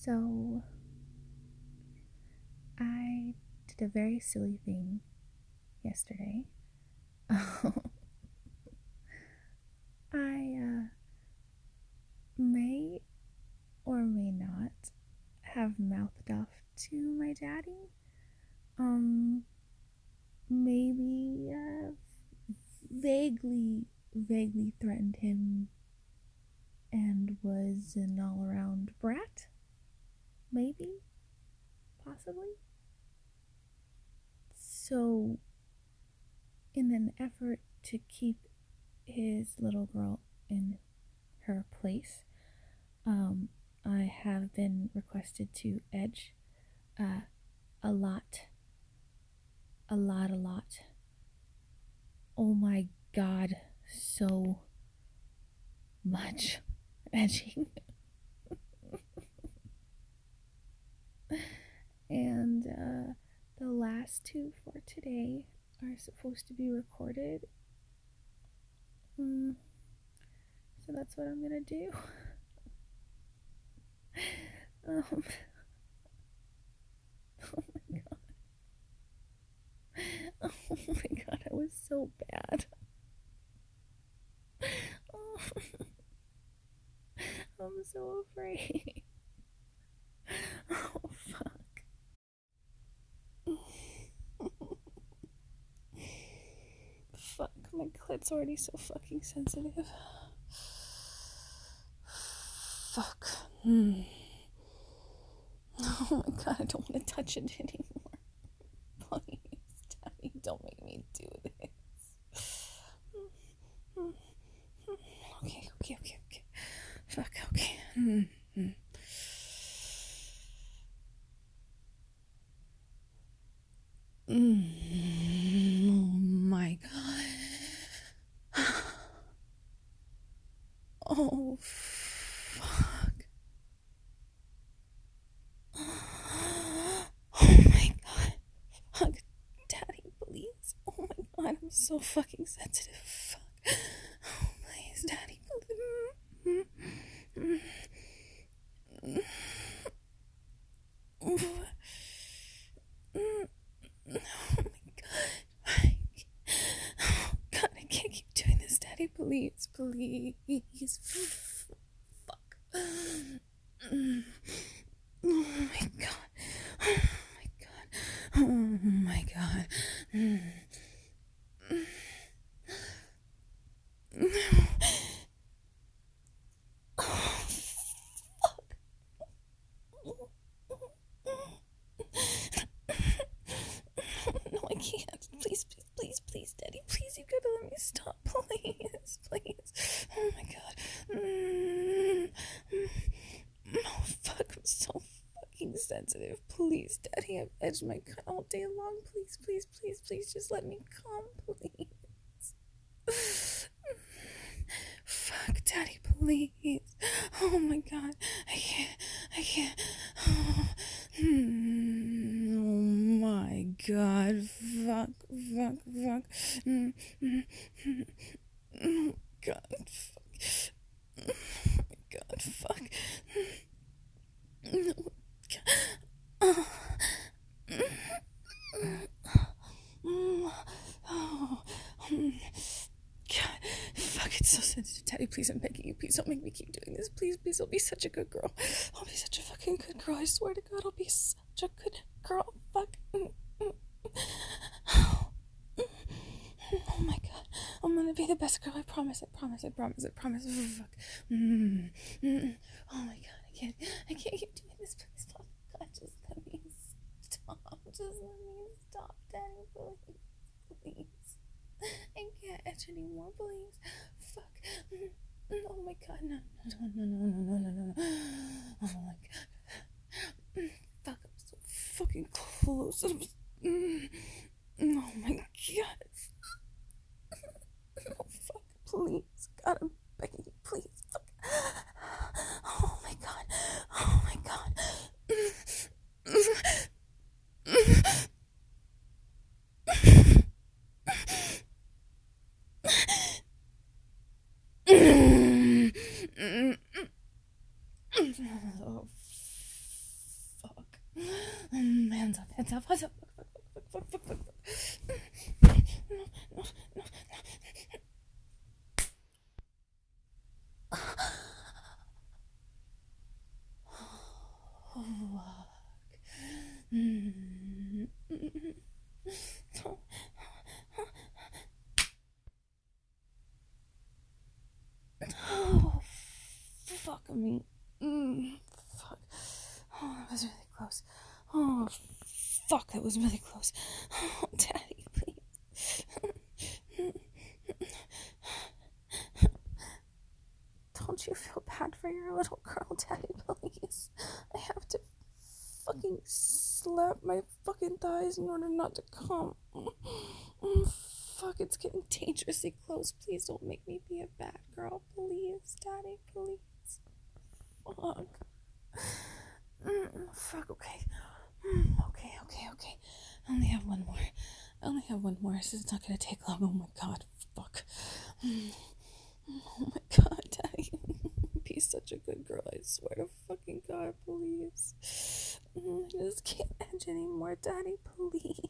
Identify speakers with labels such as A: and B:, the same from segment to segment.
A: So, I did a very silly thing yesterday. I may or may not have mouthed off to my daddy. Maybe vaguely threatened him and was an all around brat. Maybe, possibly. So, in an effort to keep his little girl in her place, I have been requested to edge a lot. Oh my god, so much edging. And the last two for today are supposed to be recorded. So that's what I'm gonna do. Oh my god. Oh my god, I was so bad. Oh. I'm so afraid. Oh fuck. Fuck, my clit's already so fucking sensitive. Fuck. Oh my god, I don't want to touch it anymore. Please, Daddy, don't make me do this. Okay. Fuck, okay. Oh my god. Oh fuck. Oh my god. Fuck, Daddy, please. Oh my god, I'm so fucking sensitive. Fuck. Oh, please, Daddy, please. Oh my god. Oh god, I can't keep doing this, Daddy. Please. Fuck. Oh my god. Oh my god. No, I can't. Please, Daddy. Please, you gotta let me stop. Please. Oh my god. Oh, fuck. I'm so fucking sensitive. Please, Daddy. I've edged my cut all day long. Please. Just let me come, please. Fuck, Daddy, please. Oh my god. I can't. Oh my god. Fuck. Oh god, fuck. Oh my god, fuck. No, god. Oh. God, fuck, it's so sensitive. Daddy, please, I'm begging you. Please don't make me keep doing this. Please, I'll be such a good girl. I'll be such a fucking good girl. I swear to God, I'll be such a good girl. Fuck. Oh my god. I'm gonna be the best girl. I promise. Fuck. Oh my god, I can't keep doing this. Please, God, just let me stop. Daddy, please. I can't edge anymore, please. Fuck. Oh my god, no. Oh my god. Fuck, I'm so fucking close. Oh my god. Oh fuck, please. God, I'm begging you, please. Fuck. Oh my god. Oh, the fuck, fuck, fuck, fuck, fuck, fuck. No. Oh, fuck me. Fuck. Oh, that was really close. Oh, fuck, that was really close. Oh, Daddy, please. Don't you feel bad for your little girl, Daddy, please? I have to fucking slap my fucking thighs in order not to come. Fuck, it's getting dangerously close. Please don't make me be a bad girl. Please, Daddy, please. Fuck. Fuck, okay. Okay. I only have one more. This is not gonna take long. Oh my god, fuck. Oh my god, Daddy. Be such a good girl, I swear to fucking god, please. I just can't edge anymore, Daddy, please.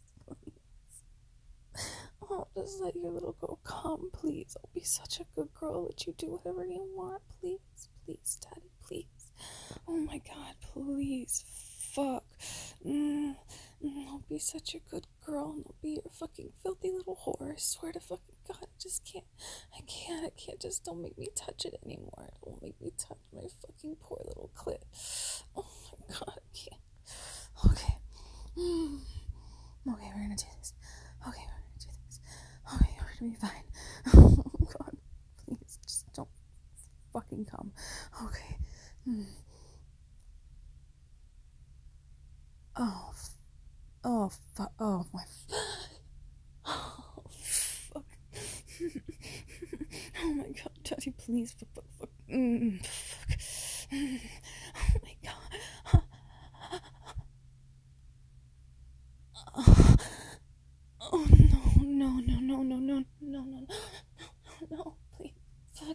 A: Oh, just let your little girl come, please. I'll be such a good girl. Let you do whatever you want, please. Please, Daddy, please. Oh my god, please. Fuck. I'll be such a good girl and I'll be your fucking filthy little whore. I swear to fucking god, I just can't. I can't. Just don't make me touch it anymore. Don't make me touch my fucking poor little clit. Oh my god, I can't. Okay. Okay, we're gonna do this. Okay, we're gonna be fine. Oh god, please, just don't fucking come. Okay. Oh, fuck. Oh, my. Oh, fuck. Oh my god, Daddy, please. Fuck. Fuck. Oh my god. Oh, no, please. Fuck.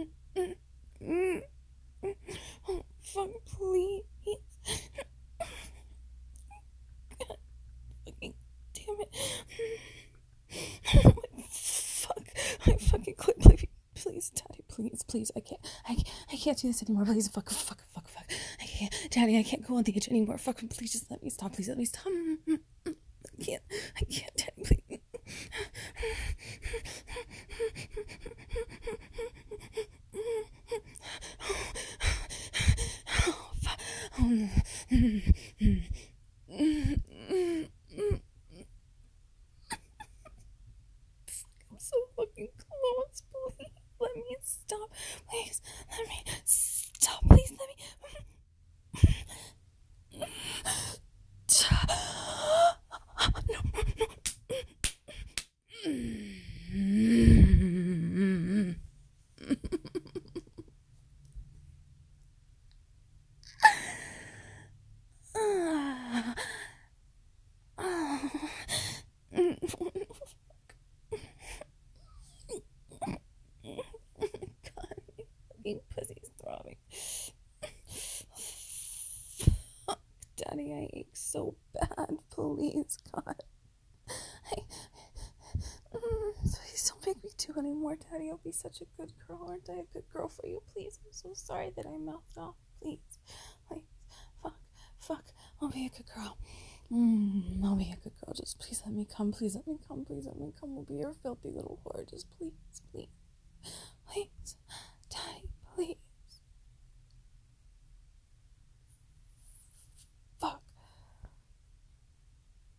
A: Oh, fuck, please. God, fucking damn it. Oh my fuck. I fucking quit, baby. Please, Daddy, please. I can't do this anymore. Please, fuck. I can't, Daddy, I can't go on the edge anymore. Fuck, please, just let me stop. Please, let me stop. I can't, Daddy, please. Oh, fuck. I'm so fucking close. Please let me stop. Please let me stop. Please let me. Pussy's throbbing. Fuck, Daddy, I ache so bad. Please, God. Please don't make me do anymore, Daddy. I'll be such a good girl. Aren't I a good girl for you? Please, I'm so sorry that I mouthed off. Please. Fuck. I'll be a good girl. I'll be a good girl. Just please let me come. Please let me come. We'll be your filthy little whore. Just please. Please.